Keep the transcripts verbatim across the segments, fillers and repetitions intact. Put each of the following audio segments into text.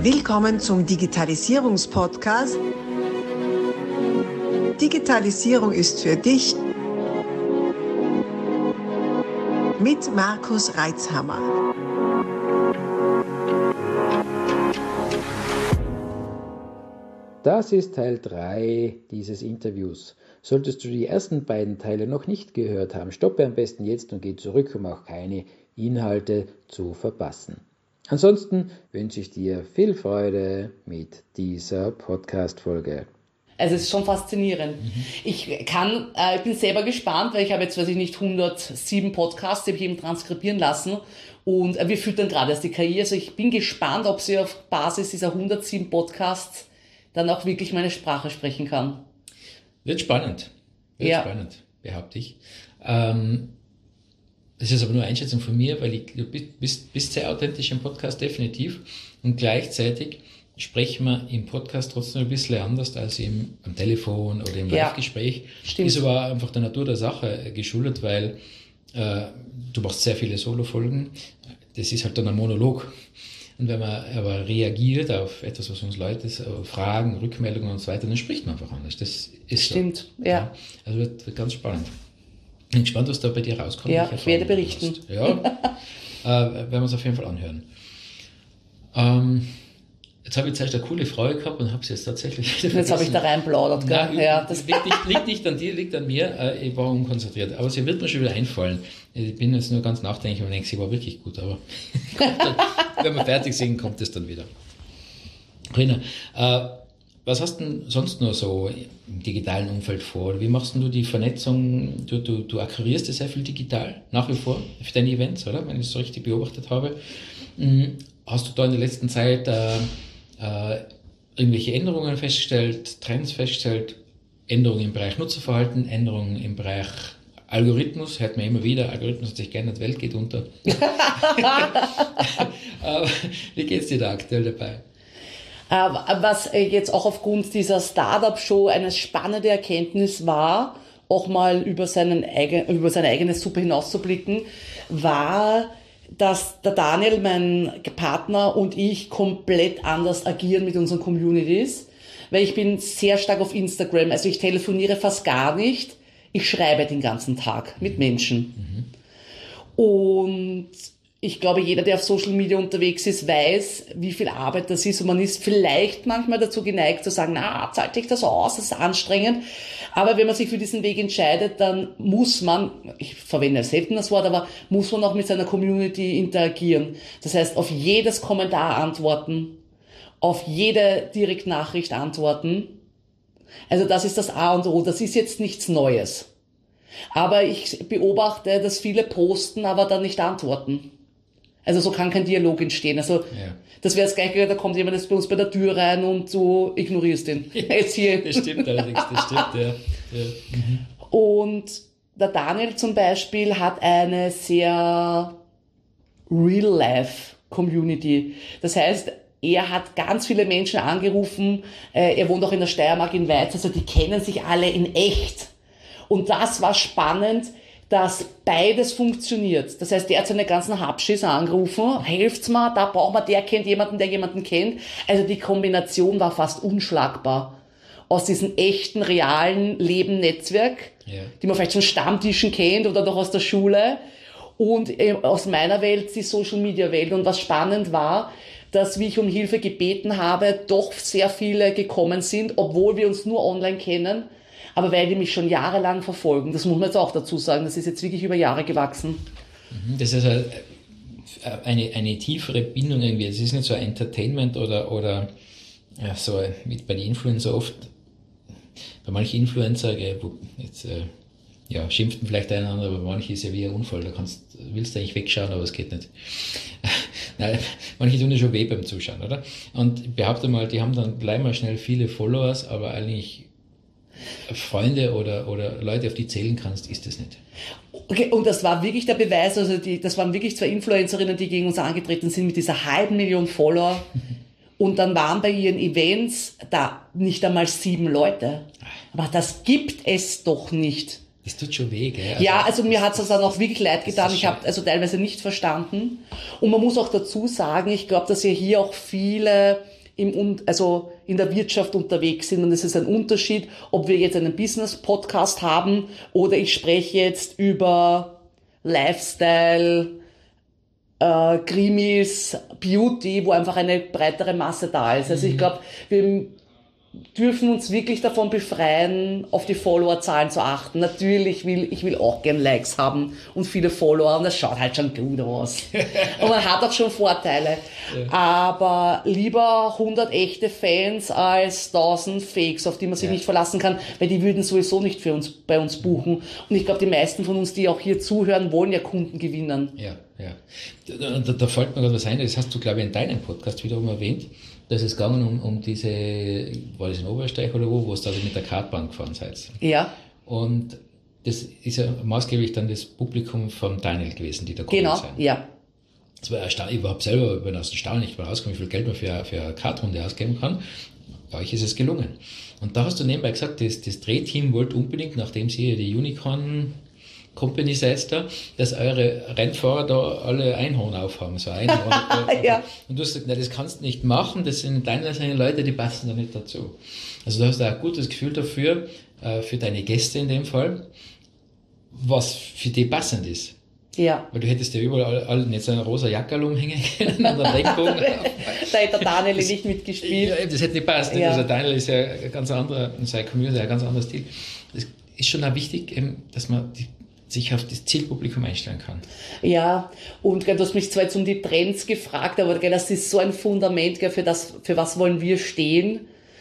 Willkommen zum Digitalisierungspodcast. Digitalisierung ist für dich mit Markus Reitzhammer. Das ist Teil drei dieses Interviews. Solltest du die ersten beiden Teile noch nicht gehört haben, stoppe am besten jetzt und geh zurück, um auch keine Inhalte zu verpassen. Ansonsten wünsche ich dir viel Freude mit dieser Podcast-Folge. Also es ist schon faszinierend. Mhm. Ich kann, äh, ich bin selber gespannt, weil ich habe jetzt, weiß ich nicht, hundertsieben Podcasts, die habe ich eben transkribieren lassen und äh, wir füttern gerade erst die K I. Also ich bin gespannt, ob sie auf Basis dieser hundertsieben Podcasts dann auch wirklich meine Sprache sprechen kann. Wird spannend. Wird ja. spannend, behaupte ich. Ähm, das ist aber nur eine Einschätzung von mir, weil ich, du bist, bist sehr authentisch im Podcast, definitiv. Und gleichzeitig sprechen wir im Podcast trotzdem ein bisschen anders als im, am Telefon oder im ja. Live-Gespräch. Stimmt. Ist aber einfach der Natur der Sache geschuldet, weil äh, du machst sehr viele Solo-Folgen. Das ist halt dann ein Monolog. Und wenn man aber reagiert auf etwas, was uns Leute fragen, Rückmeldungen und so weiter, dann spricht man einfach anders. Das ist Stimmt, so. ja. ja. Also wird, wird ganz spannend. Ich bin gespannt, was da bei dir rauskommt. Ja, ich werde berichten. Hast. Ja, äh, werden wir uns auf jeden Fall anhören. Ähm, jetzt habe ich zuerst eine coole Frage gehabt und habe sie jetzt tatsächlich wieder Jetzt habe ich da reinplaudert. Gell? Nein, ja, das liegt, nicht, liegt nicht an dir, liegt an mir. Ich war unkonzentriert. Aber sie wird mir schon wieder einfallen. Ich bin jetzt nur ganz nachdenklich und denke, sie war wirklich gut. Aber wenn wir fertig sind, kommt es dann wieder. Rina, äh, was hast du denn sonst noch so im digitalen Umfeld vor? Wie machst du die Vernetzung? Du, du, du akquirierst ja sehr viel digital, nach wie vor, für deine Events, oder? Wenn ich es so richtig beobachtet habe. Hast du da in der letzten Zeit äh, äh, irgendwelche Änderungen festgestellt, Trends festgestellt, Änderungen im Bereich Nutzerverhalten, Änderungen im Bereich Algorithmus, hört man immer wieder, Algorithmus hat sich geändert, Welt geht unter. Aber wie geht's dir da aktuell dabei? Was jetzt auch aufgrund dieser Startup-Show eine spannende Erkenntnis war, auch mal über, seinen eigen, über seine eigene Suppe hinauszublicken, war, dass der Daniel, mein Partner, und ich komplett anders agieren mit unseren Communities, weil ich bin sehr stark auf Instagram, also ich telefoniere fast gar nicht, ich schreibe den ganzen Tag mit Menschen. Mhm. Und ich glaube, jeder, der auf Social Media unterwegs ist, weiß, wie viel Arbeit das ist. Und man ist vielleicht manchmal dazu geneigt zu sagen, na, zahlt dich das aus, das ist anstrengend. Aber wenn man sich für diesen Weg entscheidet, dann muss man, ich verwende selten das Wort, aber muss man auch mit seiner Community interagieren. Das heißt, auf jedes Kommentar antworten, auf jede Direktnachricht antworten. Also das ist das A und O, das ist jetzt nichts Neues. Aber ich beobachte, dass viele posten, aber dann nicht antworten. Also so kann kein Dialog entstehen. Also ja. Das wäre das Gleiche, da kommt jemand jetzt bei uns bei der Tür rein und du ignorierst ihn. Jetzt hier. Das stimmt allerdings, das stimmt, ja. ja. Mhm. Und der Daniel zum Beispiel hat eine sehr Real-Life-Community. Das heißt, er hat ganz viele Menschen angerufen, er wohnt auch in der Steiermark in Weiz, also die kennen sich alle in echt. Und das war spannend, dass beides funktioniert. Das heißt, der hat seine ganzen Habschis angerufen, helft's mir, da braucht man, der kennt jemanden, der jemanden kennt. Also die Kombination war fast unschlagbar. Aus diesem echten, realen Leben-Netzwerk, ja. Die man vielleicht von Stammtischen kennt oder noch aus der Schule, und aus meiner Welt die Social-Media-Welt. Und was spannend war, dass, wie ich um Hilfe gebeten habe, doch sehr viele gekommen sind, obwohl wir uns nur online kennen, aber weil die mich schon jahrelang verfolgen. Das muss man jetzt auch dazu sagen, das ist jetzt wirklich über Jahre gewachsen. Das ist also eine, eine tiefere Bindung irgendwie. Es ist nicht so ein Entertainment oder, oder ja, so wie bei den Influencer oft, bei manchen Influencer, wo jetzt äh, ja, schimpften vielleicht einander, aber manche ist ja wie ein Unfall, da kannst, willst du eigentlich wegschauen, aber es geht nicht. Nein, manche tun ja schon weh beim Zuschauen, oder? Und ich behaupte mal, die haben dann gleich mal schnell viele Followers, aber eigentlich Freunde oder, oder Leute, auf die zählen kannst, ist das nicht. Okay, und das war wirklich der Beweis, also die, das waren wirklich zwei Influencerinnen, die gegen uns angetreten sind mit dieser halben Million Follower. Und dann waren bei ihren Events da nicht einmal sieben Leute. Aber das gibt es doch nicht. Das tut schon weh, gell? Also, ja, also mir hat es dann auch wirklich leid getan. Ich schon- habe also teilweise nicht verstanden. Und man muss auch dazu sagen, ich glaube, dass ja hier auch viele im, Un- also in der Wirtschaft unterwegs sind. Und es ist ein Unterschied, ob wir jetzt einen Business-Podcast haben oder ich spreche jetzt über Lifestyle, äh, Krimis, Beauty, wo einfach eine breitere Masse da ist. Also ich glaube, wir dürfen uns wirklich davon befreien, auf die Followerzahlen zu achten. Natürlich will ich will auch gern Likes haben und viele Follower und das schaut halt schon gut aus. Und man hat auch schon Vorteile. Ja. Aber lieber hundert echte Fans als tausend Fakes, auf die man sich ja. nicht verlassen kann, weil die würden sowieso nicht für uns bei uns buchen. Und ich glaube, die meisten von uns, die auch hier zuhören, wollen ja Kunden gewinnen. Ja, ja. Da, da, da fällt mir gerade was ein, das hast du, glaube ich, in deinem Podcast wiederum erwähnt. Da ist es gegangen um, um diese, war das in Oberösterreich oder wo, wo es da mit der Kartbahn gefahren seid. Ja. Und das ist ja maßgeblich dann das Publikum von Daniel gewesen, die da kommen genau, sind. Genau, ja. Das war erstaunlich, ich war selber bin aus dem Staunen nicht mal rausgekommen, wie viel Geld man für, für eine Kartrunde ausgeben kann. Bei euch ist es gelungen. Und da hast du nebenbei gesagt, das, das Drehteam wollte unbedingt, nachdem sie die Unicorn Company seid da, dass eure Rennfahrer da alle Einhorn aufhaben, so Einhorn. ja. Und du hast gesagt, nein, das kannst du nicht machen, das sind deine Leute, die passen da nicht dazu. Also du hast da ein gutes Gefühl dafür, äh, für deine Gäste in dem Fall, was für die passend ist. Ja. Weil du hättest ja überall all, jetzt eine rosa Jacke umhängen können und einen Regenbogen. Da hätte der Daniel nicht mitgespielt. Ja, das hätte nicht passt. Ja. Also Daniel ist ja ein ganz anderer, seine Community ein ganz anderer Stil. Das ist schon auch wichtig, dass man die sich auf das Zielpublikum einstellen kann. Ja, und du hast mich zwar jetzt um die Trends gefragt, aber das ist so ein Fundament, für das, für was wollen wir stehen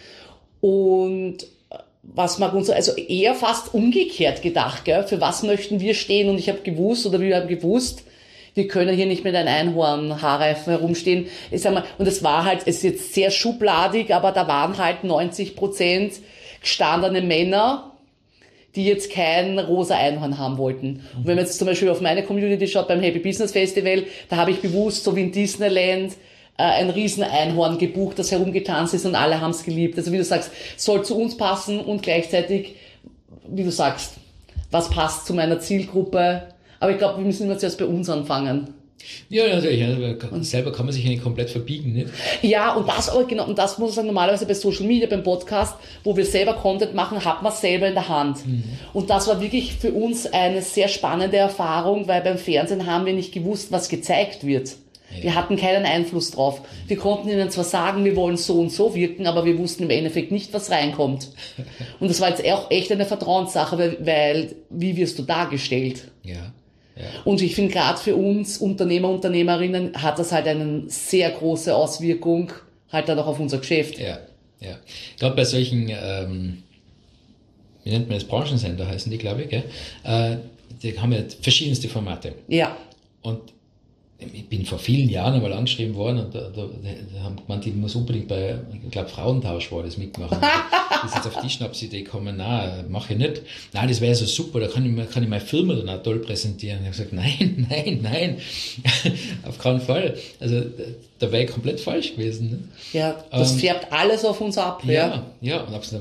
und was mag uns, also eher fast umgekehrt gedacht, für was möchten wir stehen und ich habe gewusst oder wir haben gewusst, wir können hier nicht mit einem Einhorn-Haarreifen herumstehen. Ich sag mal, und es war halt, es ist jetzt sehr schubladig, aber da waren halt neunzig Prozent gestandene Männer, die jetzt kein rosa Einhorn haben wollten. Und wenn man jetzt zum Beispiel auf meine Community schaut beim Happy Business Festival, da habe ich bewusst, so wie in Disneyland, äh, ein riesen Einhorn gebucht, das herumgetanzt ist und alle haben es geliebt. Also wie du sagst, soll zu uns passen und gleichzeitig, wie du sagst, was passt zu meiner Zielgruppe. Aber ich glaube, wir müssen immer zuerst bei uns anfangen. Ja, natürlich. Also selber kann man sich ja nicht komplett verbiegen, nicht? Ja, und das aber genau, und das muss ich sagen, normalerweise bei Social Media, beim Podcast, wo wir selber Content machen, hat man es selber in der Hand. Mhm. Und das war wirklich für uns eine sehr spannende Erfahrung, weil beim Fernsehen haben wir nicht gewusst, was gezeigt wird. Ja. Wir hatten keinen Einfluss drauf. Wir konnten ihnen zwar sagen, wir wollen so und so wirken, aber wir wussten im Endeffekt nicht, was reinkommt. Und das war jetzt auch echt eine Vertrauenssache, weil, weil wie wirst du dargestellt? Ja. Ja. Und ich finde, gerade für uns Unternehmer, Unternehmerinnen hat das halt eine sehr große Auswirkung halt dann auch auf unser Geschäft. Ja, ja. Gerade bei solchen, ähm, wie nennt man das, Branchensender heißen die, glaube ich, gell? Äh, die haben ja verschiedenste Formate. Ja. Und ich bin vor vielen Jahren einmal angeschrieben worden und da, da, da haben gemeint, ich muss unbedingt bei, ich glaube, Frauentausch war das mitmachen. Das ist jetzt auf die Schnapsidee gekommen, nein, mache ich nicht. Nein, das wäre ja so super, da kann ich, kann ich meine Firma dann auch toll präsentieren. Ich habe gesagt, nein, nein, nein, auf keinen Fall. Also da wäre ich komplett falsch gewesen. Ne? Ja, das ähm, färbt alles auf uns ab. Ja, ja, ja und hab's,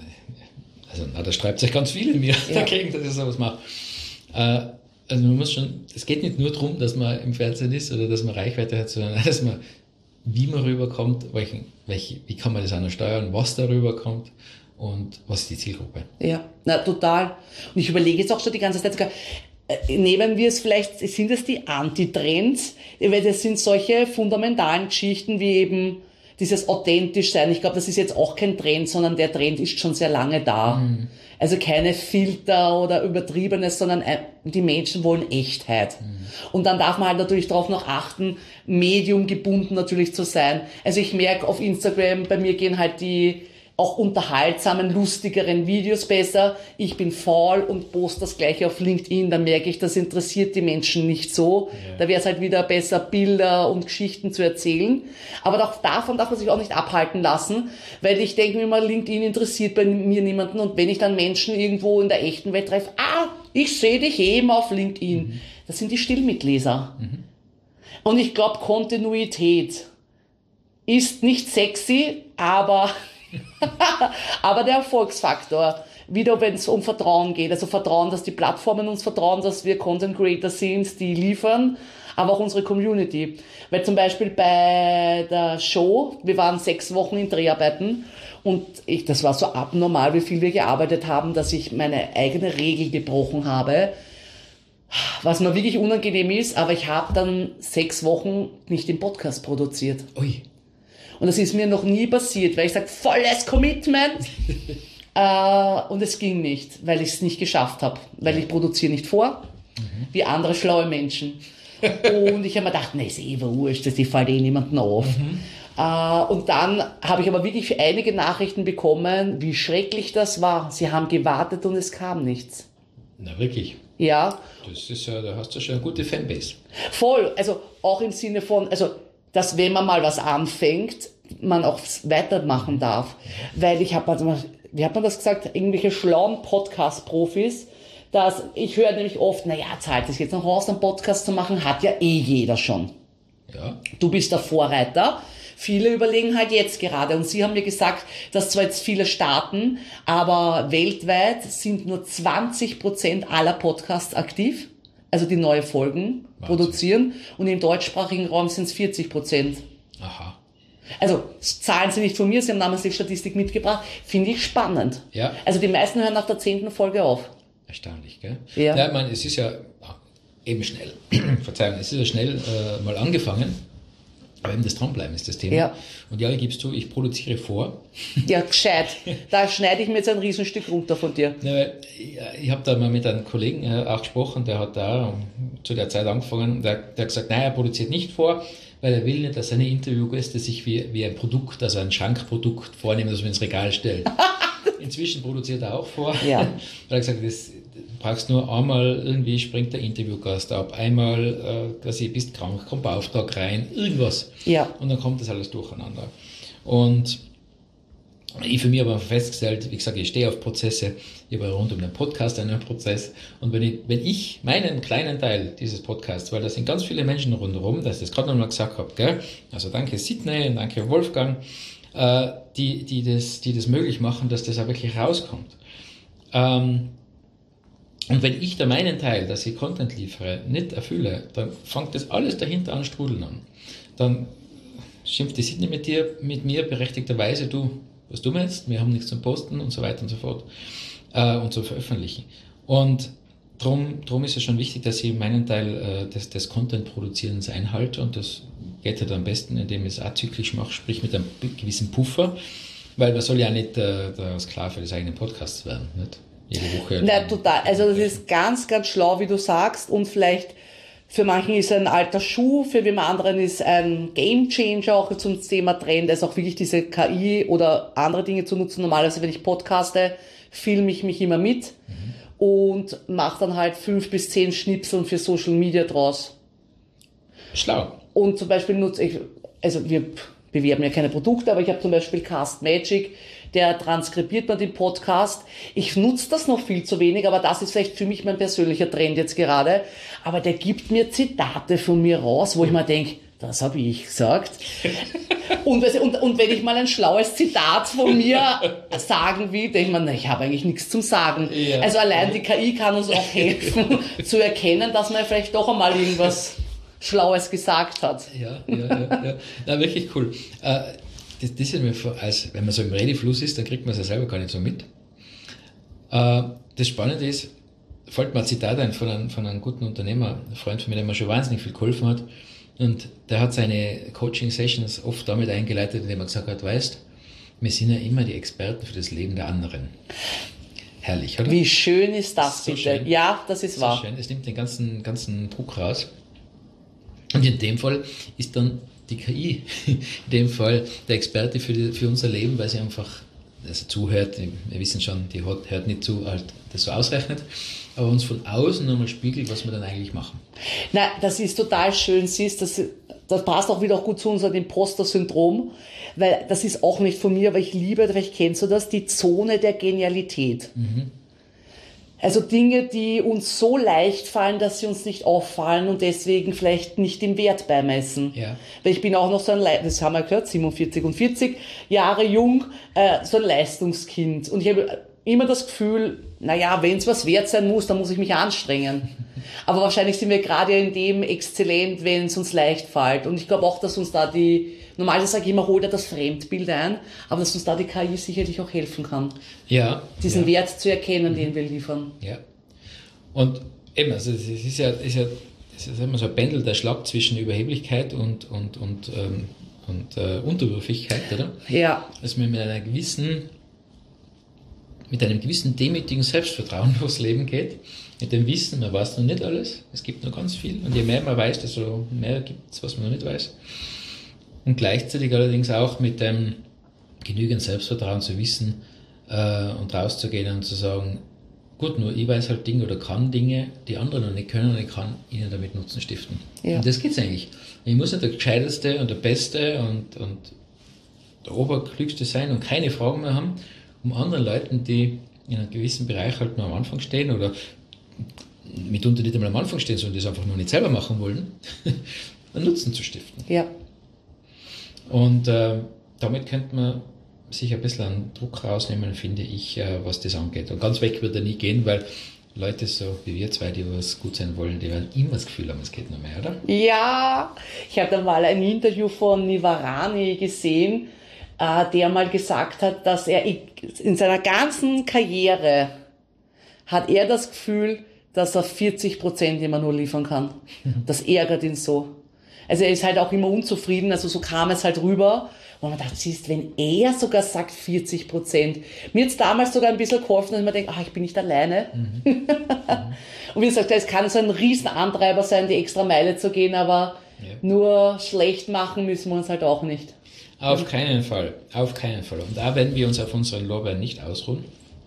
also na, da streibt sich ganz viel in mir ja. dagegen, dass ich sowas mache. Äh, Also man muss schon, es geht nicht nur darum, dass man im Fernsehen ist oder dass man Reichweite hat, sondern dass man, wie man rüberkommt, welchen, welche, wie kann man das auch noch steuern, was da rüberkommt und was ist die Zielgruppe. Ja, na total. Und ich überlege jetzt auch schon die ganze Zeit sogar, äh, nehmen wir es vielleicht, sind es die Antitrends, weil das sind solche fundamentalen Geschichten wie eben dieses authentisch sein. Ich glaube, das ist jetzt auch kein Trend, sondern der Trend ist schon sehr lange da. Mhm. Also keine Filter oder Übertriebenes, sondern die Menschen wollen Echtheit. Mhm. Und dann darf man halt natürlich darauf noch achten, mediumgebunden natürlich zu sein. Also ich merke auf Instagram, bei mir gehen halt die auch unterhaltsamen, lustigeren Videos besser. Ich bin faul und poste das gleiche auf LinkedIn, da merke ich, das interessiert die Menschen nicht so. Ja. Da wäre es halt wieder besser, Bilder und Geschichten zu erzählen. Aber auch davon darf man sich auch nicht abhalten lassen, weil ich denke mir mal, LinkedIn interessiert bei mir niemanden und wenn ich dann Menschen irgendwo in der echten Welt treffe, ah, ich sehe dich eben auf LinkedIn. Mhm. Das sind die Stillmitleser. Mhm. Und ich glaube, Kontinuität ist nicht sexy, aber aber der Erfolgsfaktor, wieder, wenn es um Vertrauen geht. Also Vertrauen, dass die Plattformen uns vertrauen, dass wir Content Creator sind, die liefern, aber auch unsere Community. Weil zum Beispiel bei der Show, wir waren sechs Wochen in Dreharbeiten und ich, das war so abnormal, wie viel wir gearbeitet haben, dass ich meine eigene Regel gebrochen habe, was mir wirklich unangenehm ist, aber ich habe dann sechs Wochen nicht den Podcast produziert. Ui. Und das ist mir noch nie passiert, weil ich sage, volles Commitment. äh, und es ging nicht, weil ich es nicht geschafft habe. Weil ich produziere nicht vor, mhm. wie andere schlaue Menschen. Und ich habe mir gedacht, nee, ist eh wurscht, das fällt eh niemandem auf. Mhm. Äh, und dann habe ich aber wirklich einige Nachrichten bekommen, wie schrecklich das war. Sie haben gewartet und es kam nichts. Na wirklich? Ja. Das ist ja, da hast du schon eine gute Fanbase. Voll, also auch im Sinne von, also dass wenn man mal was anfängt, man auch weitermachen darf. Weil ich habe, also, wie hat man das gesagt, irgendwelche schlauen Podcast-Profis, dass ich höre nämlich oft, naja, zahlt es jetzt noch aus, einen Podcast zu machen, hat ja eh jeder schon. Ja. Du bist der Vorreiter. Viele überlegen halt jetzt gerade. Und sie haben mir gesagt, dass zwar jetzt viele starten, aber weltweit sind nur zwanzig Prozent aller Podcasts aktiv, also die neue Folgen Wahnsinn. Produzieren. Und im deutschsprachigen Raum sind es vierzig Prozent. Aha. Also Zahlen sind nicht von mir, sie haben damals die Statistik mitgebracht. Finde ich spannend. Ja. Also die meisten hören nach der zehnten Folge auf. Erstaunlich, gell? Ja. Ja, ich meine, es ist ja eben schnell, Verzeihung, es ist ja schnell äh, mal angefangen, aber eben das Dranbleiben ist das Thema. Ja. Und ja, gibst du, ich produziere vor. Ja, gescheit. Da schneide ich mir jetzt ein Riesenstück runter von dir. Ja, weil ich ich habe da mal mit einem Kollegen äh, auch gesprochen, der hat da zu der Zeit angefangen, der, der hat gesagt, nein, er produziert nicht vor, weil er will nicht, dass seine Interviewgäste sich wie, wie ein Produkt, also ein Schankprodukt vornehmen, das man ins Regal stellt. Inzwischen produziert er auch vor. Ja. Weil er gesagt hat, das brauchst nur einmal, irgendwie springt der Interviewgast ab, einmal, äh, quasi, bist krank, kommt ein Auftrag rein, irgendwas. Ja. Und dann kommt das alles durcheinander. Und ich für mich habe festgestellt, wie gesagt, ich stehe auf Prozesse, ich habe rund um den Podcast einen Prozess. Und wenn ich, wenn ich meinen kleinen Teil dieses Podcasts, weil da sind ganz viele Menschen rundherum, dass ich das gerade nochmal gesagt habe, gell? Also danke Sidney und danke Wolfgang, äh, die, die, das, die das möglich machen, dass das auch wirklich rauskommt. Ähm, und wenn ich da meinen Teil, dass ich Content liefere, nicht erfülle, dann fängt das alles dahinter an strudeln an. Dann schimpft die Sidney mit dir, mit mir berechtigterweise, du, was du meinst, wir haben nichts zum Posten und so weiter und so fort äh, und zum Veröffentlichen. Und drum, drum ist es schon wichtig, dass ich meinen Teil äh, des, des Content-Produzierens einhalte, und das geht halt am besten, indem ich es azyklisch mache, sprich mit einem gewissen Puffer, weil man soll ja nicht äh, der Sklave des eigenen Podcasts werden, nicht? Jede Woche. Na, total. Also das ist ganz, ganz schlau, wie du sagst, und vielleicht für manchen ist ein alter Schuh, für jemand anderen ist ein Gamechanger auch zum Thema Trend, also auch wirklich diese K I oder andere Dinge zu nutzen. Normalerweise, wenn ich podcaste, filme ich mich immer mit mhm. und mache dann halt fünf bis zehn Schnipseln für Social Media draus. Schlau. Und zum Beispiel nutze ich, also wir bewerben ja keine Produkte, aber ich habe zum Beispiel Cast Magic, der transkribiert mir den Podcast. Ich nutze das noch viel zu wenig, aber das ist vielleicht für mich mein persönlicher Trend jetzt gerade. Aber der gibt mir Zitate von mir raus, wo ich mir denke, das habe ich gesagt. und, und, und wenn ich mal ein schlaues Zitat von mir sagen will, denke ich mir, na, ich habe eigentlich nichts zum Sagen. Ja. Also allein die K I kann uns auch helfen, zu erkennen, dass man vielleicht doch einmal irgendwas Schlaues gesagt hat. Ja, ja, ja. ja. Na, wirklich cool. Äh, Das, das ist mir, als, wenn man so im Redefluss ist, dann kriegt man es ja selber gar nicht so mit. Äh, das Spannende ist, fällt mir ein Zitat ein von einem, von einem guten Unternehmer, ein Freund von mir, der mir schon wahnsinnig viel geholfen hat. Und der hat seine Coaching-Sessions oft damit eingeleitet, indem er gesagt hat, weißt, wir sind ja immer die Experten für das Leben der anderen. Herrlich, oder? Wie schön ist das, so bitte? Schön. Ja, das ist so wahr. Schön. Es nimmt den ganzen, ganzen Druck raus. Und in dem Fall ist dann die K I, in dem Fall der Experte für, die, für unser Leben, weil sie einfach also zuhört, wir wissen schon, die hört, hört nicht zu, halt das so ausrechnet, aber uns von außen nochmal spiegelt, was wir dann eigentlich machen. Na, das ist total schön, siehst, das, das passt auch wieder auch gut zu unserem Imposter-Syndrom, weil das ist auch nicht von mir, aber ich liebe, vielleicht kennst du das, die Zone der Genialität. Mhm. Also Dinge, die uns so leicht fallen, dass sie uns nicht auffallen und deswegen vielleicht nicht den Wert beimessen. Ja. Weil ich bin auch noch so ein, Le- das haben wir gehört, siebenundvierzig und vierzig Jahre jung, äh, so ein Leistungskind. Und ich habe immer das Gefühl, naja, wenn es was wert sein muss, dann muss ich mich anstrengen. Aber wahrscheinlich sind wir gerade in dem exzellent, wenn es uns leicht fällt. Und ich glaube auch, dass uns da die, normalerweise sage ich immer, hol dir das Fremdbild ein, aber dass uns da die K I sicherlich auch helfen kann. Ja. Diesen ja. Wert zu erkennen, den wir liefern. Ja. Und eben, also es ist ja, ist ja es ist immer so ein Pendel, der Schlag zwischen Überheblichkeit und, und, und, ähm, und äh, Unterwürfigkeit, oder? Ja. Dass man mit einer gewissen, mit einem gewissen demütigen Selbstvertrauen durchs Leben geht, mit dem Wissen, man weiß noch nicht alles, es gibt noch ganz viel und je mehr man weiß, desto mehr gibt es, was man noch nicht weiß. Und gleichzeitig allerdings auch mit dem genügend Selbstvertrauen zu wissen äh, und rauszugehen und zu sagen, gut, nur ich weiß halt Dinge oder kann Dinge, die andere noch nicht können und ich kann ihnen damit Nutzen stiften. Ja. Und das geht's eigentlich. Ich muss nicht der Gescheiteste und der Beste und, und der Oberklügste sein und keine Fragen mehr haben, um anderen Leuten, die in einem gewissen Bereich halt nur am Anfang stehen oder mitunter nicht einmal am Anfang stehen, sondern das einfach nur nicht selber machen wollen, einen Nutzen zu stiften. Ja. Und äh, damit könnte man sich ein bisschen einen Druck rausnehmen, finde ich, äh, was das angeht. Und ganz weg wird er nie gehen, weil Leute so wie wir zwei, die was gut sein wollen, die werden immer das Gefühl haben, es geht noch mehr, oder? Ja, ich habe da mal ein Interview von Nivarani gesehen, äh, der mal gesagt hat, dass er in seiner ganzen Karriere hat er das Gefühl, dass er vierzig Prozent immer nur liefern kann. Das ärgert ihn so. Also er ist halt auch immer unzufrieden, also so kam es halt rüber. Und man dachte, siehst, wenn er sogar sagt vierzig Prozent. Mir hat es damals sogar ein bisschen geholfen, dass ich mir denke, ach, ich bin nicht alleine. Mhm. Mhm. Und wie gesagt, es kann so ein Riesenantreiber sein, die extra Meile zu gehen, aber ja. nur schlecht machen müssen wir uns halt auch nicht. Auf keinen Fall, auf keinen Fall. Und auch wenn wir uns auf unseren Lorbeeren nicht ausruhen,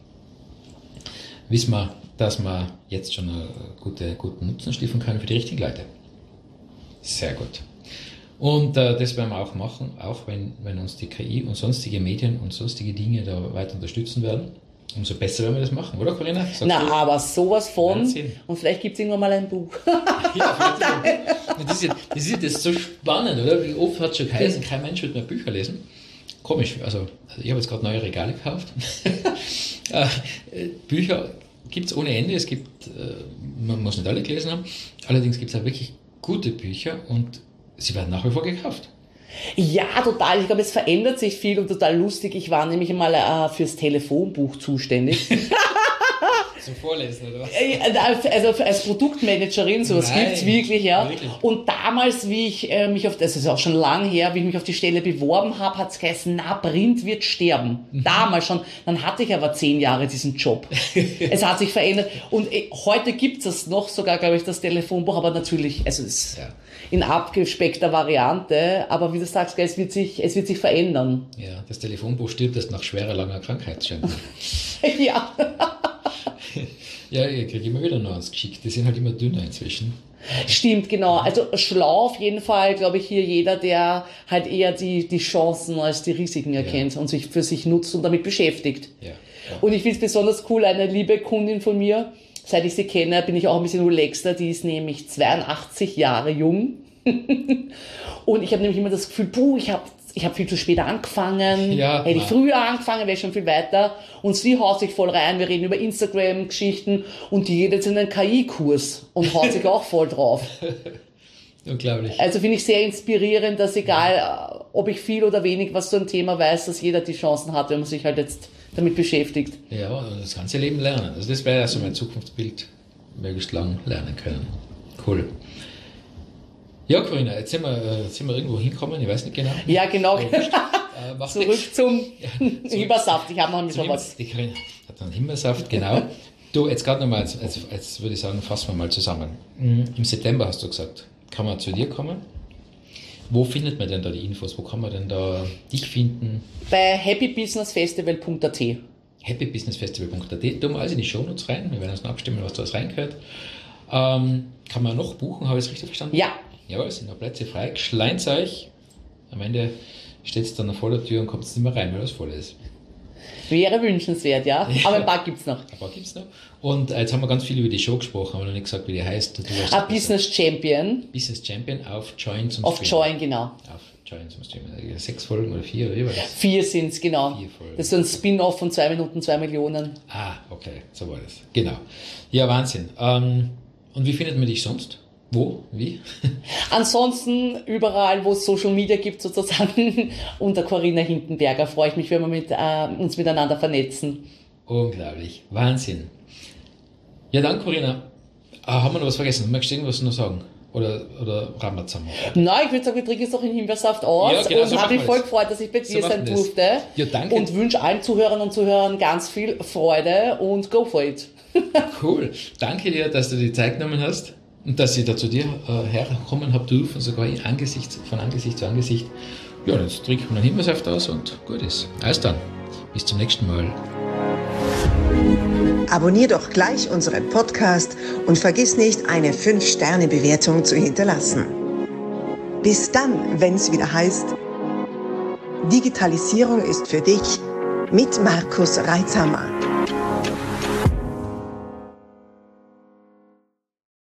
wissen wir, dass man jetzt schon einen gute, guten Nutzen stiften kann für die richtigen Leute. Sehr gut. Und äh, das werden wir auch machen, auch wenn, wenn uns die K I und sonstige Medien und sonstige Dinge da weiter unterstützen werden. Umso besser werden wir das machen, oder Corinna? Sagst Na, du? aber sowas von. Wahnsinn. Und vielleicht gibt es irgendwann mal ein Buch. Ja, vielleicht das, ist ja, das ist ja das so spannend, oder? Wie oft hat es schon geheißen, kein Mensch wird mehr Bücher lesen. Komisch, also, also ich habe jetzt gerade neue Regale gekauft. äh, Bücher gibt es ohne Ende, es gibt, äh, man muss nicht alle gelesen haben, allerdings gibt es auch wirklich gute Bücher und sie werden nach wie vor gekauft. Ja, total. Ich glaube, es verändert sich viel und total lustig. Ich war nämlich einmal äh, fürs Telefonbuch zuständig. Zum Vorlesen, oder was? Also als Produktmanagerin, sowas gibt es wirklich, ja. Wirklich? Und damals, wie ich äh, mich auf, das ist auch schon lang her, wie ich mich auf die Stelle beworben habe, hat es geheißen, na, Print wird sterben. Mhm. Damals schon. Dann hatte ich aber zehn Jahre diesen Job. Es hat sich verändert. Und äh, heute gibt es noch sogar, glaube ich, das Telefonbuch, aber natürlich, also es ja. in abgespeckter Variante, aber wie du sagst, es wird sich, es wird sich verändern. Ja, das Telefonbuch stirbt erst nach schwerer, langer Krankheit. Ja. Ja, ich kriege immer wieder noch eins geschickt. Die sind halt immer dünner inzwischen. Stimmt, genau. Also schlau auf jeden Fall, glaube ich, hier jeder, der halt eher die, die Chancen als die Risiken erkennt ja. und sich für sich nutzt und damit beschäftigt. Ja. Ja. Und ich finde es besonders cool, eine liebe Kundin von mir, seit ich sie kenne, bin ich auch ein bisschen relaxter, die ist nämlich zweiundachtzig Jahre jung. Und ich habe nämlich immer das Gefühl, puh, ich habe ich hab viel zu spät angefangen, ja, hätte ich früher angefangen, wäre ich schon viel weiter. Und sie haut sich voll rein, wir reden über Instagram-Geschichten und die geht jetzt in einen K I-Kurs und haut sich auch voll drauf. Unglaublich. Also finde ich sehr inspirierend, dass egal, ob ich viel oder wenig was zu einem Thema weiß, dass jeder die Chancen hat, wenn man sich halt jetzt damit beschäftigt. Ja, und das ganze Leben lernen. Also das wäre ja so mein Zukunftsbild, möglichst lang lernen können. Cool. Ja, Corinna, jetzt sind wir, jetzt sind wir irgendwo hinkommen, ich weiß nicht genau. Ja, genau. Äh, zurück nichts. zum ja, Himbeersaft. Ich habe noch ein bisschen was. Die Corinna hat einen Himbeersaft, genau. Du, jetzt gerade nochmal, jetzt, jetzt, jetzt würde ich sagen, fassen wir mal zusammen. Mhm. Im September hast du gesagt, kann man zu dir kommen. Wo findet man denn da die Infos? Wo kann man denn da dich finden? Bei happy business festival punkt a t. happy business festival punkt a t. Tun wir alles in die Shownotes rein. Wir werden uns noch abstimmen, was da alles reingehört. Ähm, kann man noch buchen? Habe ich es richtig verstanden? Ja. Jawohl, es sind noch Plätze frei. Schleint euch. Am Ende steht es dann vor der Tür und kommt es nicht mehr rein, weil das voll ist. Wäre wünschenswert, ja. ja. Aber ein paar gibt es noch. Ein paar gibt es noch. Und jetzt haben wir ganz viel über die Show gesprochen, aber noch nicht gesagt, wie die heißt. Ah, Business Champion. Business Champion auf Join zum Auf Join, genau. Auf schau, jetzt musst du immer, sechs Folgen oder vier, oder wie war das? Vier sind's, genau. Vier Folgen. Das ist so ein Spin-off von zwei Minuten, zwei Millionen. Ah, okay, so war das. Genau. Ja, Wahnsinn. Ähm, und wie findet man dich sonst? Wo? Wie? Ansonsten überall, wo es Social Media gibt, sozusagen, unter Corinna Hindenberger. Freue ich mich, wenn wir mit, äh, uns miteinander vernetzen. Unglaublich. Wahnsinn. Ja, danke, Corinna. Ah, haben wir noch was vergessen? Möchtest du irgendwas noch sagen? Oder, oder rahmen wir zusammen? Nein, ich würde sagen, wir trinken jetzt doch in Himbeersaft aus. Ja, genau, und so habe machen mich voll wir's. gefreut, dass ich bei dir So sein machen wir's. durfte. Ja, danke. Und wünsche allen Zuhörern und Zuhörern ganz viel Freude und go for it. Cool. Danke dir, dass du die Zeit genommen hast und dass ich da zu dir äh, herkommen habe dürfen, sogar in Angesicht, von Angesicht zu Angesicht. Ja, jetzt trinken wir einen Himbeersaft aus und gut ist. Also dann, bis zum nächsten Mal. Abonnier doch gleich unseren Podcast und vergiss nicht, eine fünf Sterne Bewertung zu hinterlassen. Bis dann, wenn es wieder heißt, Digitalisierung ist für dich mit Markus Reitzhammer.